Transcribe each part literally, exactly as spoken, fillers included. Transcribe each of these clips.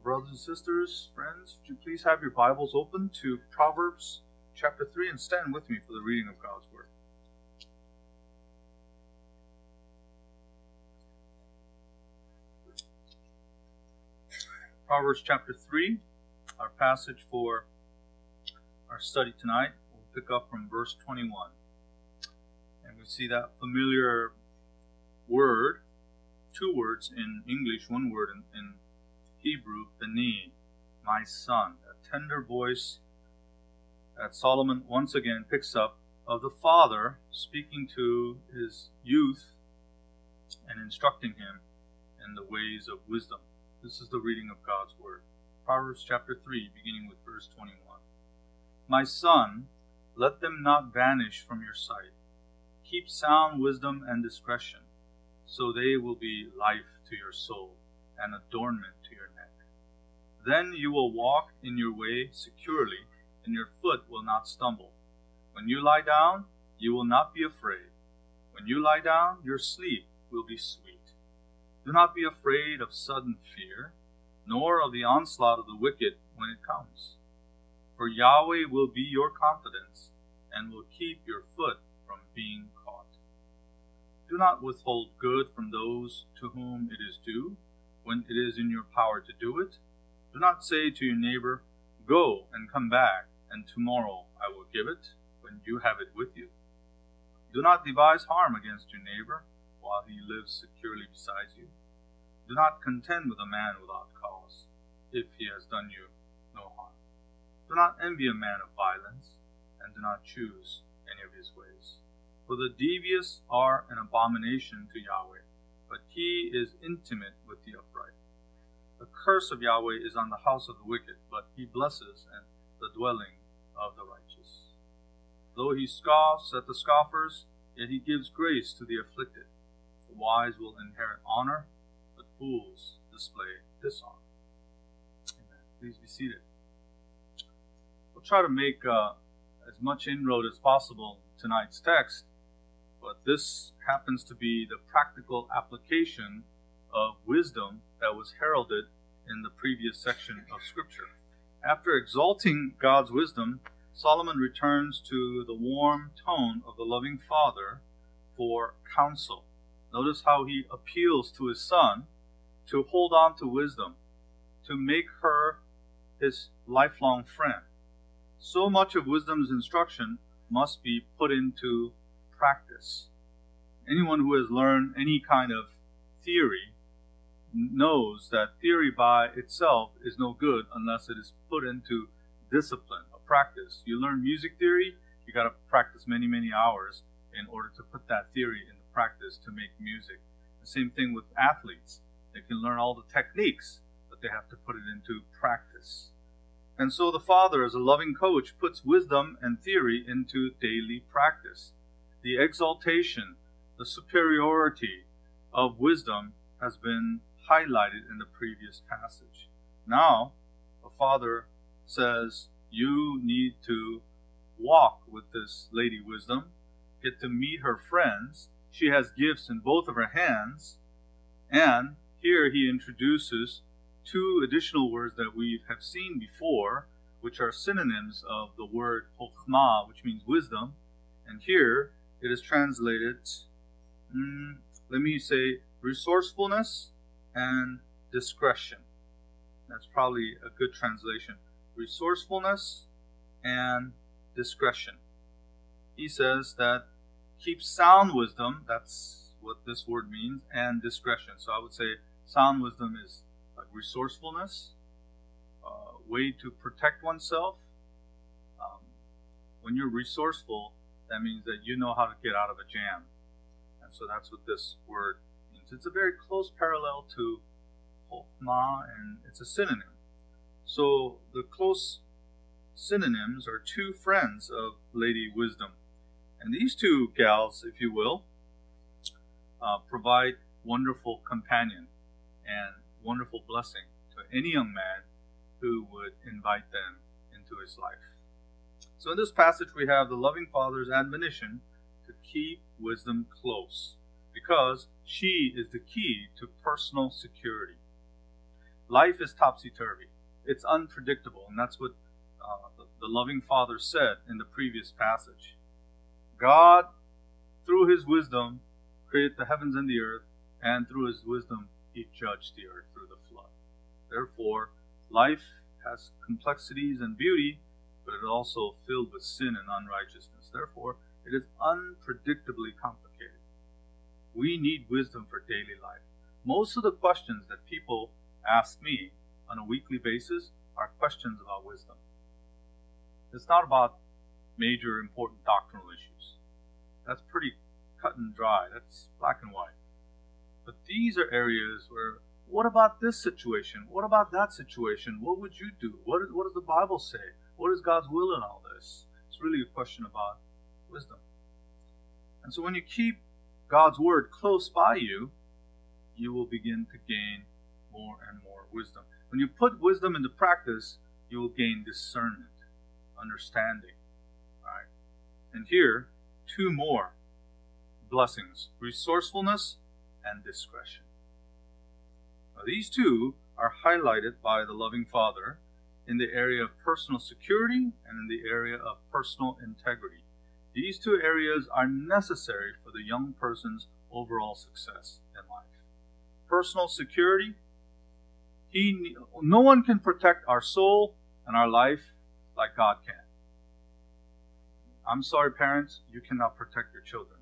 brothers and sisters, friends, would you please have your Bibles open to Proverbs chapter three and stand with me for the reading of God's Word. Proverbs chapter three, our passage for our study tonight. We'll pick up from verse twenty-one. And we see that familiar word, two words in English, one word in, in Hebrew, beni, my son. A tender voice that Solomon once again picks up of the father speaking to his youth and instructing him in the ways of wisdom. This is the reading of God's Word. Proverbs chapter three, beginning with verse twenty-one. My son, let them not vanish from your sight. Keep sound wisdom and discretion, so they will be life to your soul and adornment to your neck. Then you will walk in your way securely, and your foot will not stumble. When you lie down, you will not be afraid. When you lie down, your sleep will be sweet. Do not be afraid of sudden fear, nor of the onslaught of the wicked when it comes. For Yahweh will be your confidence, and will keep your foot from being caught. Do not withhold good from those to whom it is due, when it is in your power to do it. Do not say to your neighbor, go and come back, and tomorrow I will give it, when you have it with you. Do not devise harm against your neighbor, while he lives securely beside you. Do not contend with a man without cause, if he has done you no harm. Do not envy a man of violence, and do not choose any of his ways. For the devious are an abomination to Yahweh, but he is intimate with the upright. The curse of Yahweh is on the house of the wicked, but he blesses and the dwelling of the righteous. Though he scoffs at the scoffers, yet he gives grace to the afflicted. The wise will inherit honor, but fools display dishonor. Amen. Please be seated. We'll try to make uh, as much inroad as possible in tonight's text, but this happens to be the practical application of wisdom that was heralded in the previous section of Scripture. After exalting God's wisdom, Solomon returns to the warm tone of the loving father for counsel. Notice how he appeals to his son to hold on to wisdom, to make her his lifelong friend. So much of wisdom's instruction must be put into practice. Anyone who has learned any kind of theory knows that theory by itself is no good unless it is put into discipline, a practice. You learn music theory, you got to practice many, many hours in order to put that theory into practice to make music. The same thing with athletes. They can learn all the techniques, but they have to put it into practice. And so the Father, as a loving coach, puts wisdom and theory into daily practice. The exaltation, the superiority of wisdom has been highlighted in the previous passage. Now, the Father says, you need to walk with this Lady Wisdom, get to meet her friends. She has gifts in both of her hands. And here he introduces two additional words that we have seen before, which are synonyms of the word chokhmah, which means wisdom. And here it is translated, mm, let me say, resourcefulness and discretion. That's probably a good translation. Resourcefulness and discretion. He says that keep sound wisdom, that's what this word means, and discretion. So I would say sound wisdom is like resourcefulness, a way to protect oneself. Um, when you're resourceful, that means that you know how to get out of a jam. And so that's what this word means. It's a very close parallel to chokhmah, and it's a synonym. So the close synonyms are two friends of Lady Wisdom. And these two gals, if you will, uh, provide wonderful companion and wonderful blessing to any young man who would invite them into his life. So in this passage we have the loving Father's admonition to keep wisdom close, because she is the key to personal security. life is topsy-turvy. It's unpredictable, and that's what uh, the, the loving Father said in the previous passage. God, through His wisdom, created the heavens and the earth, and through His wisdom, He judged the earth through the flood. Therefore, life has complexities and beauty, but it is also filled with sin and unrighteousness. Therefore, it is unpredictably complicated. We need wisdom for daily life. Most of the questions that people ask me on a weekly basis are questions about wisdom. It's not about major important doctrinal issues. That's pretty cut and dry. That's black and white. But these are areas where, what about this situation? What about that situation? What would you do? What, what does the Bible say? What is God's will in all this? It's really a question about wisdom. And so when you keep God's Word close by you, you will begin to gain more and more wisdom. When you put wisdom into practice, you will gain discernment, understanding. All right? And here, two more blessings: resourcefulness and discretion. Now, these two are highlighted by the loving Father in the area of personal security and in the area of personal integrity. These two areas are necessary for the young person's overall success in life. Personal security, he, no one can protect our soul and our life like God can. I'm sorry, parents, you cannot protect your children.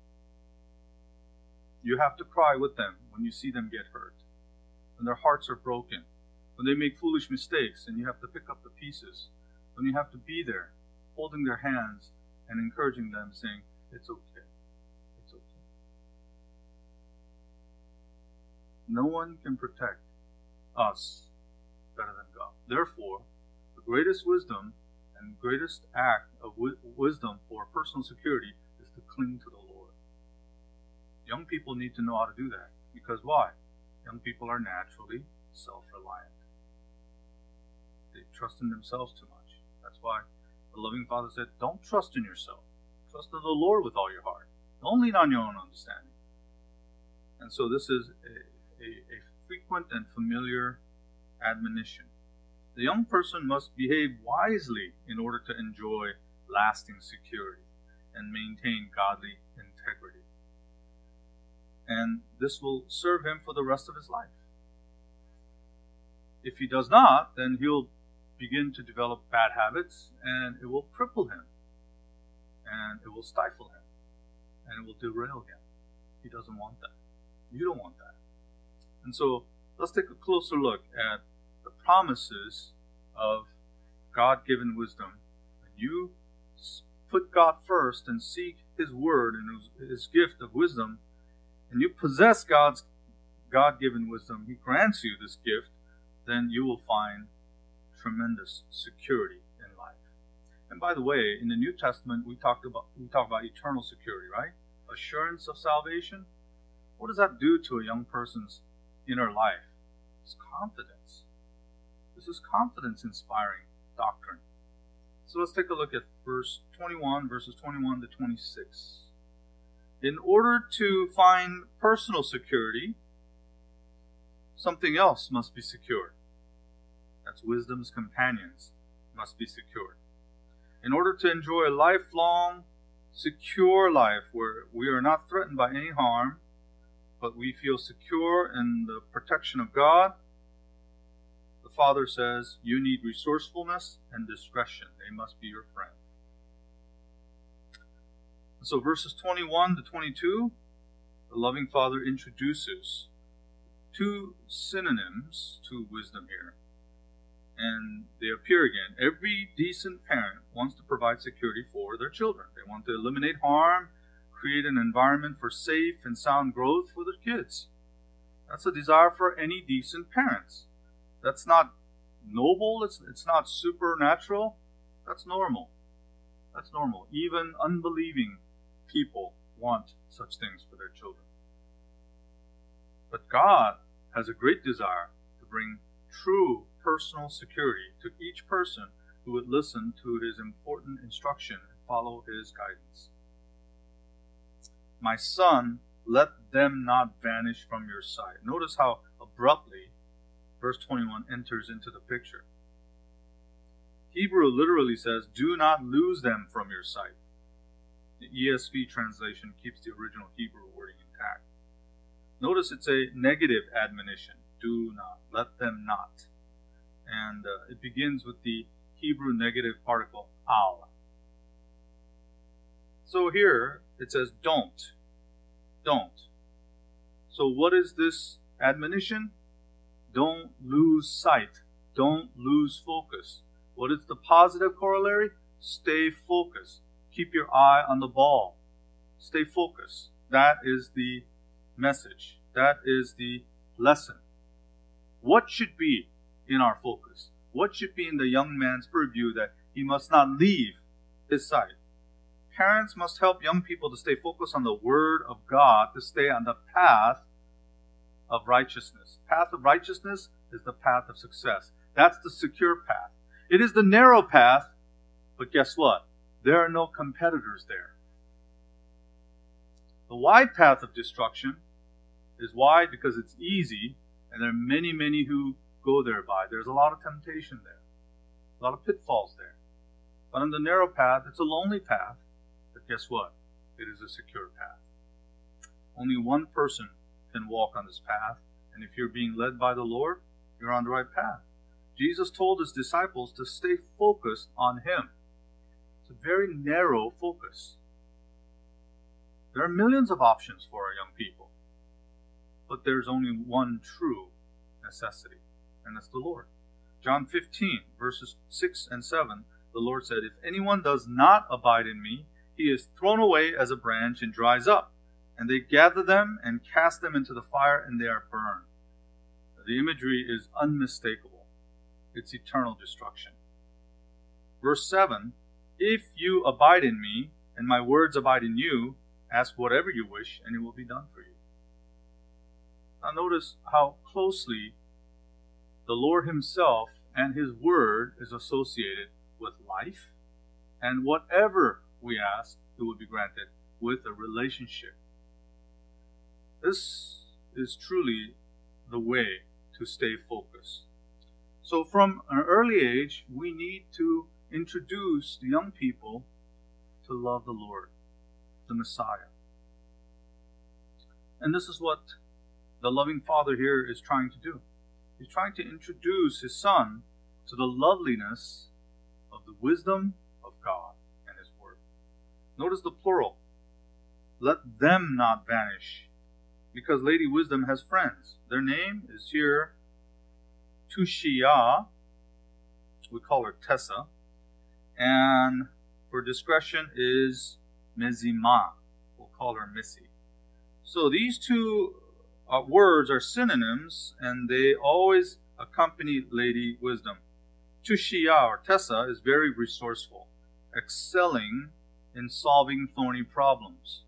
You have to cry with them when you see them get hurt, when their hearts are broken, when they make foolish mistakes and you have to pick up the pieces, when you have to be there, holding their hands and encouraging them, saying, it's okay, it's okay. No one can protect us better than God. Therefore, the greatest wisdom and greatest act of wi- wisdom for personal security is to cling to the Lord. Young people need to know how to do that. Because why? Young people are naturally self-reliant. They trust in themselves too much. That's why the loving Father said, don't trust in yourself. Trust in the Lord with all your heart. Don't lean on your own understanding. And so this is a, a, a frequent and familiar admonition. The young person must behave wisely in order to enjoy lasting security and maintain godly integrity. And this will serve him for the rest of his life. If he does not, then he'll begin to develop bad habits, and it will cripple him, and it will stifle him, and it will derail him. He doesn't want that. You don't want that. And so let's take a closer look at the promises of God-given wisdom. When you put God first and seek His Word and His, His gift of wisdom, and you possess God's God-given wisdom, He grants you this gift, then you will find tremendous security in life. And by the way, in the New Testament, we talked about we talk about eternal security, right? Assurance of salvation. What does that do to a young person's inner life? It's confidence. This is confidence-inspiring doctrine. So let's take a look at verse twenty-one, verses twenty-one to twenty-six. In order to find personal security, something else must be secured. That's wisdom's companions must be secured. In order to enjoy a lifelong, secure life where we are not threatened by any harm, but we feel secure in the protection of God, the Father says you need resourcefulness and discretion. They must be your friend. So verses twenty-one to twenty-two, the loving Father introduces two synonyms to wisdom here. And they appear again. Every decent parent wants to provide security for their children. They want to eliminate harm, create an environment for safe and sound growth for their kids. That's a desire for any decent parents. That's not noble, it's, it's not supernatural. That's normal. That's normal. Even unbelieving people want such things for their children. But God has a great desire to bring true personal security to each person who would listen to His important instruction and follow His guidance. My son, let them not vanish from your sight. Notice how abruptly verse twenty-one enters into the picture. Hebrew literally says, do not lose them from your sight. The E S V translation keeps the original Hebrew wording intact. Notice it's a negative admonition. Do not. Let them not. And uh, it begins with the Hebrew negative particle, al. So here it says, don't. Don't. So what is this admonition? Don't lose sight. Don't lose focus. What is the positive corollary? Stay focused. Keep your eye on the ball. Stay focused. That is the message. That is the lesson. What should be in our focus? What should be in the young man's purview that he must not leave his sight? Parents must help young people to stay focused on the Word of God, to stay on the path of righteousness. Path of righteousness is the path of success. That's the secure path. It is the narrow path, but guess what? There are no competitors there. The wide path of destruction is wide because it's easy, and there are many, many who go thereby. There's a lot of temptation there, a lot of pitfalls there. But on the narrow path, it's a lonely path, but guess what? It is a secure path. Only one person can walk on this path, and if you're being led by the Lord, you're on the right path. Jesus told his disciples to stay focused on him. It's a very narrow focus. There are millions of options for our young people, but there's only one true necessity, and that's the Lord. John fifteen, verses six and seven, the Lord said, if anyone does not abide in me, he is thrown away as a branch and dries up, and they gather them and cast them into the fire, and they are burned. The imagery is unmistakable. It's eternal destruction. Verse seven, if you abide in me, and my words abide in you, ask whatever you wish, and it will be done for you. Now notice how closely the Lord himself and his word is associated with life, and whatever we ask, it will be granted with a relationship. This is truly the way to stay focused. So from an early age, we need to introduce the young people to love the Lord, the Messiah. And this is what the loving Father here is trying to do. He's trying to introduce his Son to the loveliness of the wisdom of God and his Word. Notice the plural. Let them not vanish, because Lady Wisdom has friends. Their name is here Tushia. We call her Tessa. And for discretion is Mezima. We'll call her Missy. So these two uh, words are synonyms, and they always accompany Lady Wisdom. Tushia, or Tessa, is very resourceful, excelling in solving thorny problems.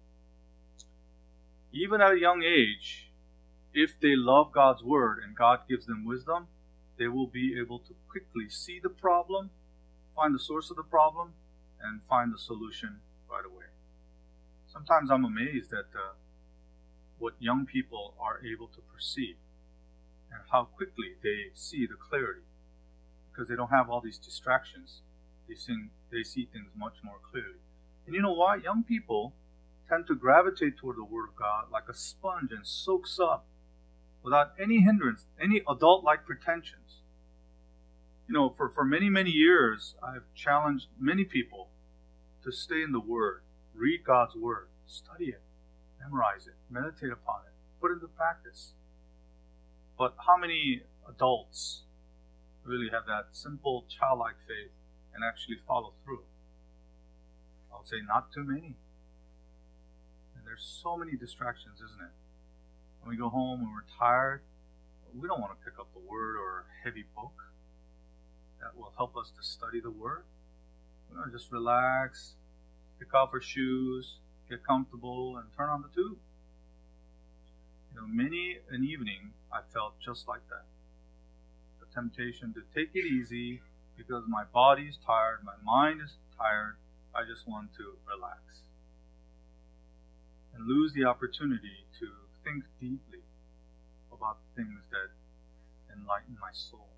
Even at a young age, if they love God's Word and God gives them wisdom, they will be able to quickly see the problem, find the source of the problem, and find the solution right away. Sometimes I'm amazed at uh, what young people are able to perceive and how quickly they see the clarity, because they don't have all these distractions. They see, they see things much more clearly. And you know why? Young people tend to gravitate toward the Word of God like a sponge and soaks up without any hindrance, any adult-like pretensions. You know, for, for many, many years, I've challenged many people to stay in the Word, read God's Word, study it, memorize it, meditate upon it, put it into practice. But how many adults really have that simple, childlike faith and actually follow through? I would say not too many. And there's so many distractions, isn't it? When we go home and we're tired, we don't want to pick up the Word or a heavy book that will help us to study the Word. We want to just relax, pick off our shoes, get comfortable, and turn on the tube. You know, many an evening I felt just like that. The temptation to take it easy because my body's tired, my mind is tired, I just want to relax. And lose the opportunity to think deeply about things that enlighten my soul.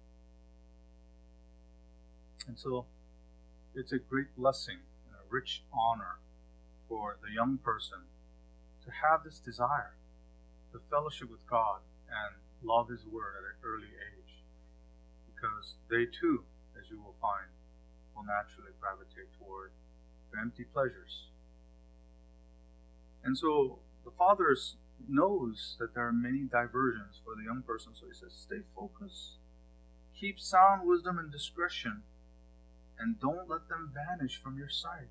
And so it's a great blessing and a rich honor for the young person to have this desire to fellowship with God and love His Word at an early age, because they too, as you will find, will naturally gravitate toward the empty pleasures. And so the Father knows that there are many diversions for the young person, so He says, stay focused, keep sound wisdom and discretion, and don't let them vanish from your sight.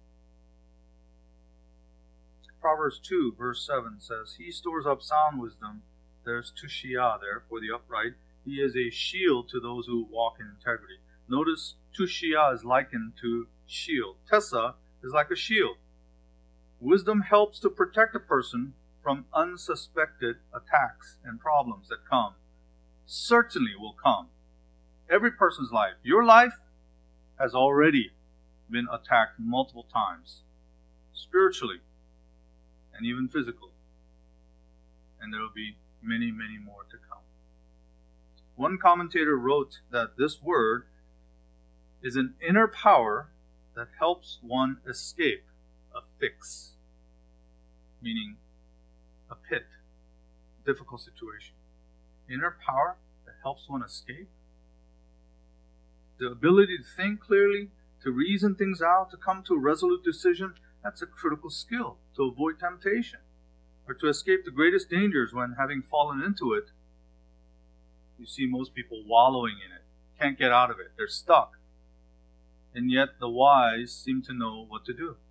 Proverbs two, verse seven says, He stores up sound wisdom. There's tushia there for the upright. He is a shield to those who walk in integrity. Notice tushia is likened to shield. Tessa is like a shield. Wisdom helps to protect a person from unsuspected attacks and problems that come. Certainly will come. Every person's life, your life, has already been attacked multiple times, spiritually and even physically. And there will be many, many more to come. One commentator wrote that this word is an inner power that helps one escape a fix, meaning a pit, difficult situation. Inner power that helps one escape. The ability to think clearly, to reason things out, to come to a resolute decision, that's a critical skill to avoid temptation or to escape the greatest dangers when, having fallen into it, you see most people wallowing in it, can't get out of it, they're stuck. And yet the wise seem to know what to do,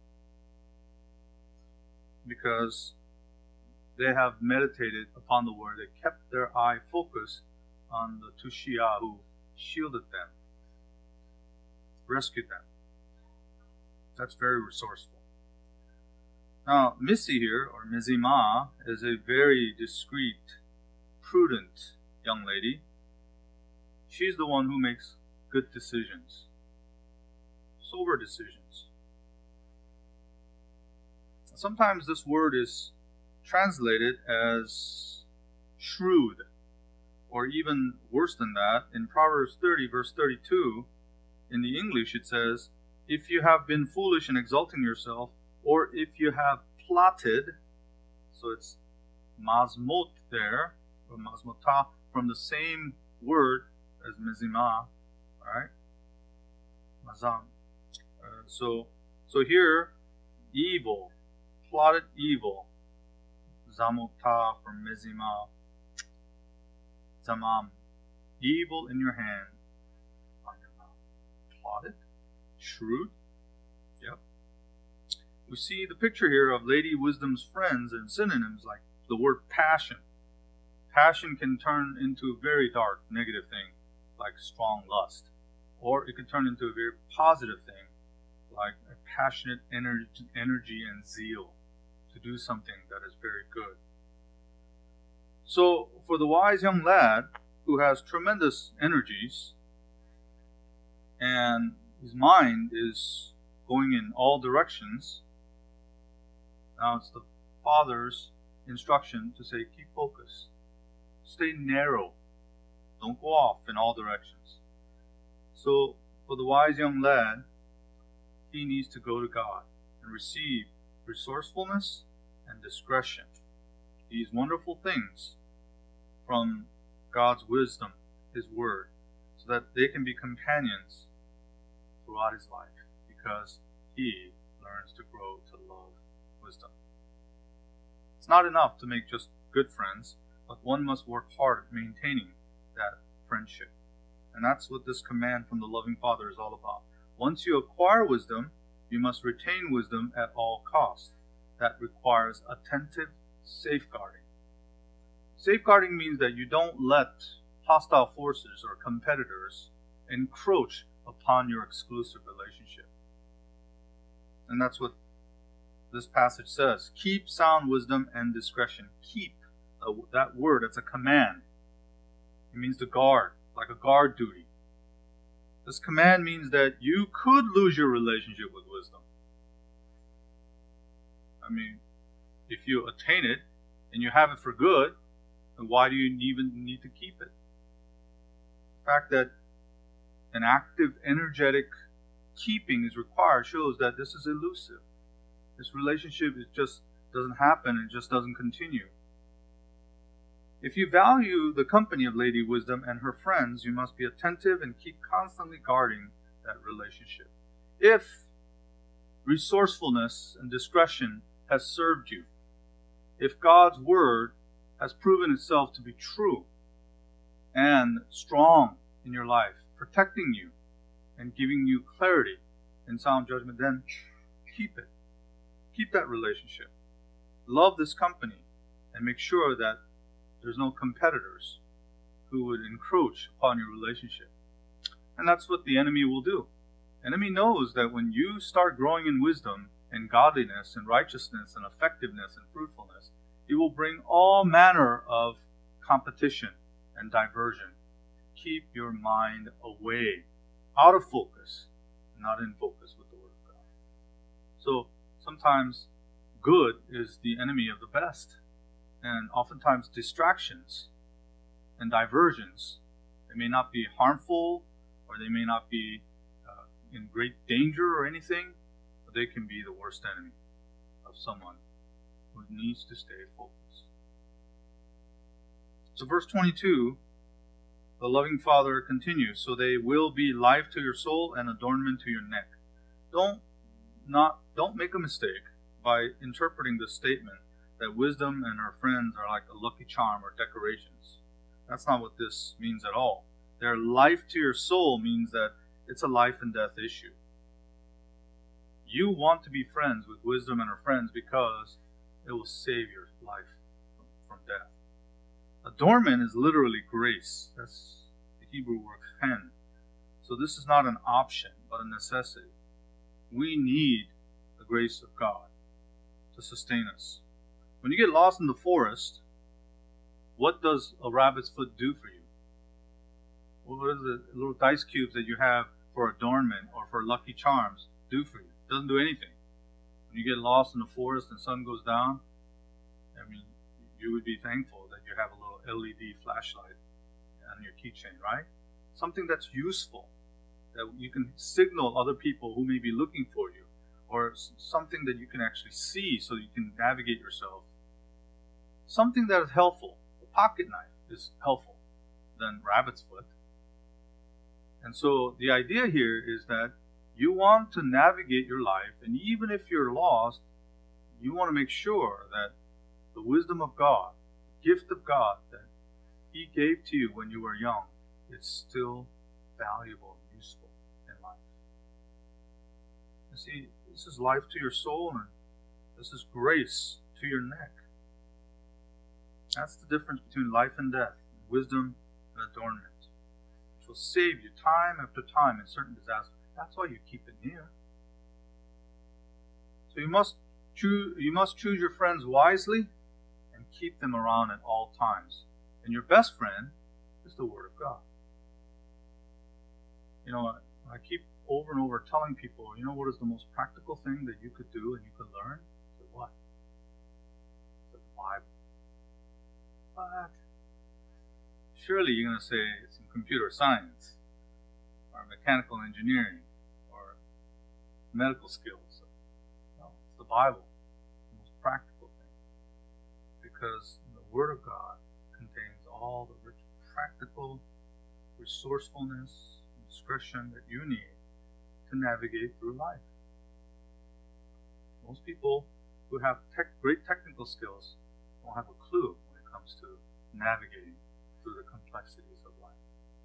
because they have meditated upon the Word. They kept their eye focused on the Tushia who shielded them, rescued them. That's very resourceful. Now, Missy here, or Mizima, is a very discreet, prudent young lady. She's the one who makes good decisions, sober decisions. Sometimes this word is translated as shrewd, or even worse than that. In Proverbs thirty, verse thirty-two, in the English it says, if you have been foolish in exalting yourself, or if you have plotted, so it's mazmot there, or mazmota, from the same word as mizima, alright? Mazam. Uh, so, so here, evil, plotted evil, zamota from mizima, zamam, evil in your hand, on your mouth. Plotted? Shrewd? Yep. We see the picture here of Lady Wisdom's friends and synonyms like the word passion. Passion can turn into a very dark, negative thing, like strong lust. Or it can turn into a very positive thing, like a passionate energy, energy and zeal to do something that is very good. So, for the wise young lad who has tremendous energies and his mind is going in all directions, now it's the Father's instruction to say, keep focused. Stay narrow. Don't go off in all directions. So, for the wise young lad, he needs to go to God and receive resourcefulness and discretion. These wonderful things from God's wisdom, His Word, so that they can be companions throughout his life, because he learns to grow to love wisdom. It's not enough to make just good friends, but one must work hard at maintaining that friendship. And that's what this command from the loving Father is all about. Once you acquire wisdom, you must retain wisdom at all costs. That requires attentive safeguarding. Safeguarding means that you don't let hostile forces or competitors encroach upon your exclusive relationship. And that's what this passage says. Keep sound wisdom and discretion. Keep, uh, that word, it's a command. It means to guard, like a guard duty. This command means that you could lose your relationship with wisdom. I mean, if you attain it and you have it for good, then why do you even need to keep it? fact that an active, energetic keeping is required shows that this is elusive. This relationship is just doesn't happen, it just doesn't continue. If you value the company of Lady Wisdom and her friends, you must be attentive and keep constantly guarding that relationship. If resourcefulness and discretion has served you, if God's word has proven itself to be true and strong in your life, protecting you and giving you clarity and sound judgment, then keep it. Keep that relationship. Love this company and make sure that there's no competitors who would encroach upon your relationship. And that's what the enemy will do. The enemy knows that when you start growing in wisdom and godliness and righteousness and effectiveness and fruitfulness, it will bring all manner of competition and diversion. Keep your mind away, out of focus, not in focus with the Word of God. So sometimes good is the enemy of the best. And oftentimes distractions and diversions, they may not be harmful or they may not be uh, in great danger or anything, but they can be the worst enemy of someone who needs to stay focused. So verse twenty-two, the loving Father continues, so they will be life to your soul and adornment to your neck. Don't not don't make a mistake by interpreting this statement that wisdom and her friends are like a lucky charm or decorations. That's not what this means at all. Their life to your soul means that it's a life and death issue. You want to be friends with wisdom and her friends because it will save your life from, from death. Adornment is literally grace. That's the Hebrew word chen. So this is not an option, but a necessity. We need the grace of God to sustain us. When you get lost in the forest, what does a rabbit's foot do for you? What does the little dice cubes that you have for adornment or for lucky charms do for you? It doesn't do anything. When you get lost in the forest and the sun goes down, I mean, you would be thankful that you have a little L E D flashlight on your keychain, right? Something that's useful, that you can signal other people who may be looking for you, or something that you can actually see so you can navigate yourself. Something that is helpful. A pocket knife is helpful than rabbit's foot. And so the idea here is that you want to navigate your life, and even if you're lost, you want to make sure that the wisdom of God, the gift of God that He gave to you when you were young, is still valuable and useful in life. You see, this is life to your soul, and this is grace to your neck. That's the difference between life and death, wisdom and adornment, which will save you time after time in certain disasters. That's why you keep it near. So you must choose, you must choose your friends wisely and keep them around at all times. And your best friend is the Word of God. You know, I, I keep over and over telling people, you know what is the most practical thing that you could do and you could learn? So what? The Bible. What? Surely you're going to say it's in computer science or mechanical engineering or medical skills. No, it's the Bible, the most practical thing. Because the Word of God contains all the rich practical resourcefulness and discretion that you need to navigate through life. Most people who have tech, great technical skills don't have a clue when it comes to navigating through the complexities of life.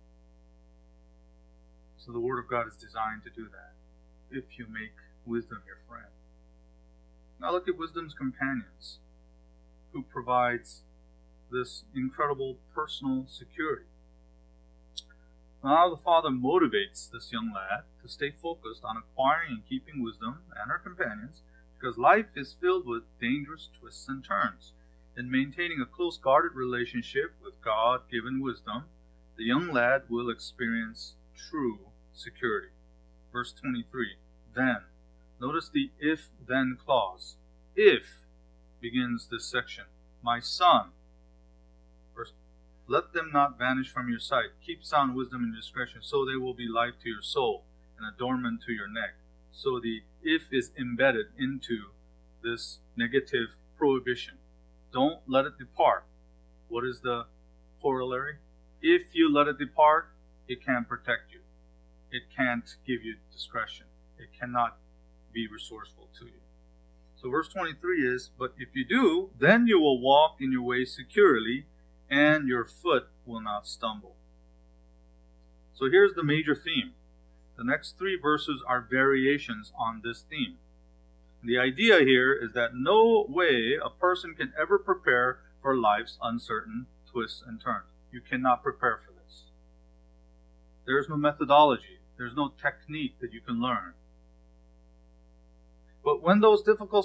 So the Word of God is designed to do that if you make wisdom your friend. Now look at wisdom's companions, who provides this incredible personal security. Now the Father motivates this young lad to stay focused on acquiring and keeping wisdom and her companions, because life is filled with dangerous twists and turns. In maintaining a close guarded relationship with God-given wisdom, the young lad will experience true security. Verse twenty-three, then. Notice the if-then clause. If begins this section. My son. Verse Let them not vanish from your sight. Keep sound wisdom and discretion, so they will be life to your soul and adornment to your neck. So the if is embedded into this negative prohibition. Don't let it depart. What is the corollary? If you let it depart, it can't protect you. It can't give you discretion. It cannot be resourceful to you. So verse twenty-three is, but if you do, then you will walk in your way securely, and your foot will not stumble. So here's the major theme. The next three verses are variations on this theme. The idea here is that no way a person can ever prepare for life's uncertain twists and turns. You cannot prepare for this. There's no methodology. There's no technique that you can learn. But when those difficult